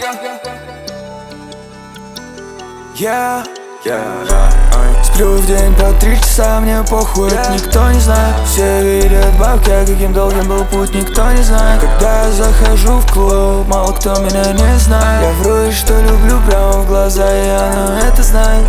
Я сплю в день по 3 часа, мне похуй, никто не знает. Все видят бабки, а каким долгим был путь, никто не знает. Когда я захожу в клуб, мало кто меня не знает. Я вру и что люблю прямо в глаза, и она это знает.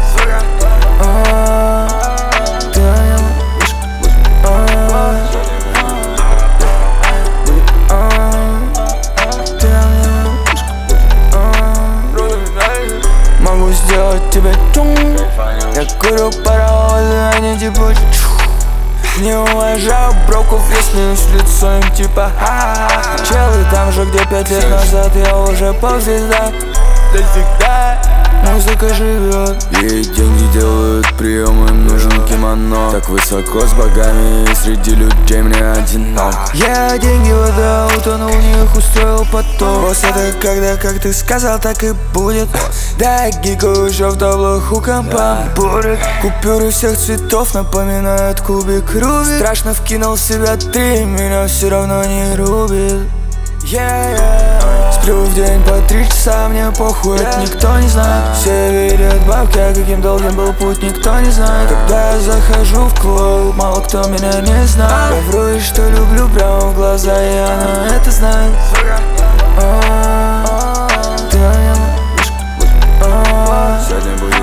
Могу сделать тебе чум. Я курю паровозы, они типа чух. Не уважаю броков, я смеюсь лицом типа ха-ха. Челы там же, где 5 лет назад, я уже поп-звезда. Навсегда музыка живет. Ей деньги делают приемы, им нужен кимоно. Так высоко с богами, и среди людей мне одинок. Я деньги вода, утонул в них, устроил поток. Босс, это когда, как ты сказал, так и будет. Да, я гикаю еще в таблах у компа. Купюры всех цветов напоминают кубик Рубик. Страшно вкинул в себя 3, меня все равно не рубит. Сплю в день по 3 часа, мне похуй, никто не знает. Все видят бабки, а каким долгим был путь, никто не знает. Когда я захожу в клуб, мало кто меня не знает. Я вру и что люблю прямо в глаза, и она это знает. Сегодня будет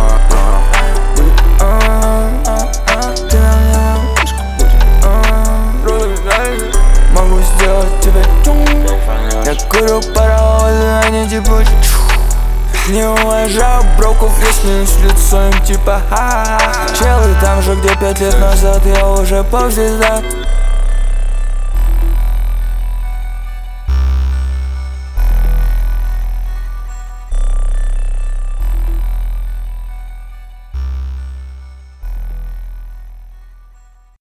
могу сделать тебе чум. Я курю паровозы, они типа чух. Не уважаю броков, я смеюсь лицом типа ха-ха. Челы там же, где 5 лет назад, я уже поп-звезда.